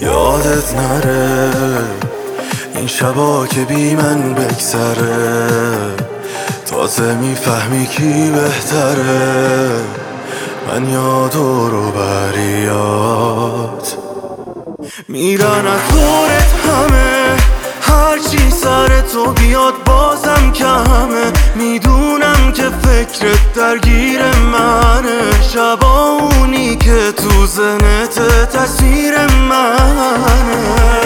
یادت نره این شبا که بی من بگذره، تازه میفهمی کی بهتره. من یا دور و بریات میرن از دورت همه، هرچی سر تو بیاد بازم کمه. میدونم که فکرت درگیر منه، شبا اونی که تو ذهنت تصویر منه.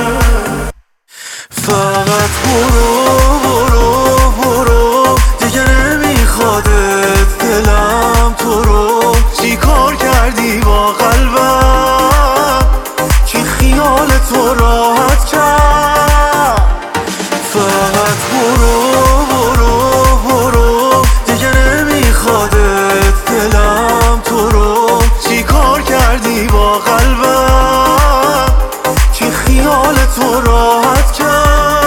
فقط برو برو برو، دیگه نمیخوادت دلم تو رو. چی کار کردی با قلبم که خیال تو راحت کرد؟ فقط برو برو برو، دیگه نمیخوادت دلم تو رو. چی کار کردی با قلبم که خیال تو راحت کرد؟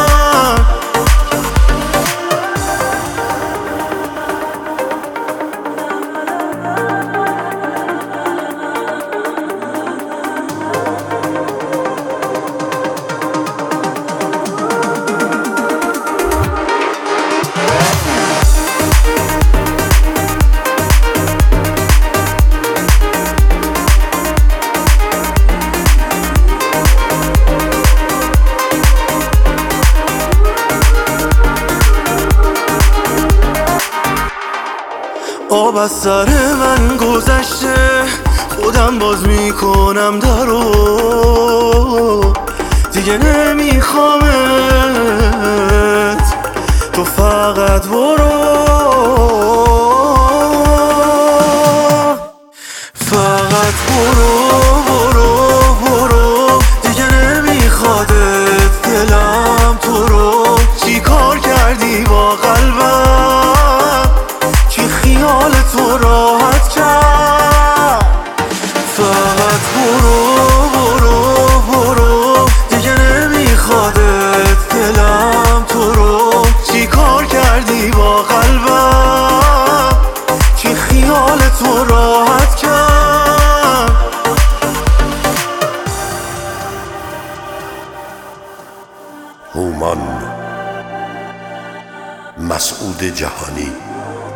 آب از سر من گذشته، خودم باز میکنم درو. دیگه نمیخوامت، تو فقط برو. فقط برو برو برو، دیگه نمیخوادت دلم تو رو. چی کار کردی با قلبم که خیال تو راحت کرد؟ فقط برو برو برو، دیگه نمیخوادت دلم تو رو. چی کار کردی با قلبم که خیال تو راحت کرد؟ هومان مسعود جهانی